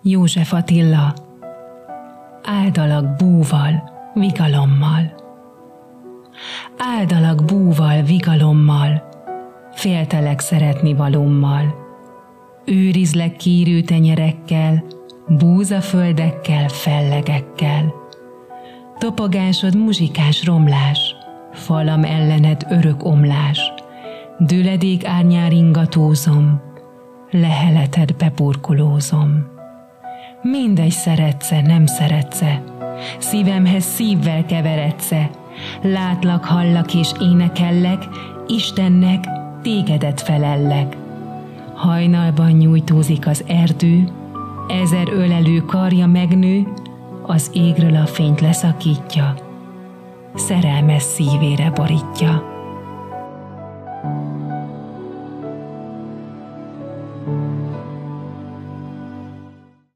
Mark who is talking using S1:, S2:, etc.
S1: József Attila, áldalak búval, vigalommal. Áldalak búval, vigalommal, féltelek szeretni valommal. Őrizlek kírő tenyerekkel, búzaföldekkel, fellegekkel. Topogásod muzsikás romlás, falam ellened örök omlás. Düledék árnyán ringatózom, leheleted beburkolózom. Mindegy szeretsz-e, nem szeretsz-e, szívemhez szívvel keveredsz-e. Látlak, hallak és énekellek, Istennek tégedet felellek. Hajnalban nyújtózik az erdő, ezer ölelő karja megnő, az égről a fényt leszakítja, szerelmes szívére borítja.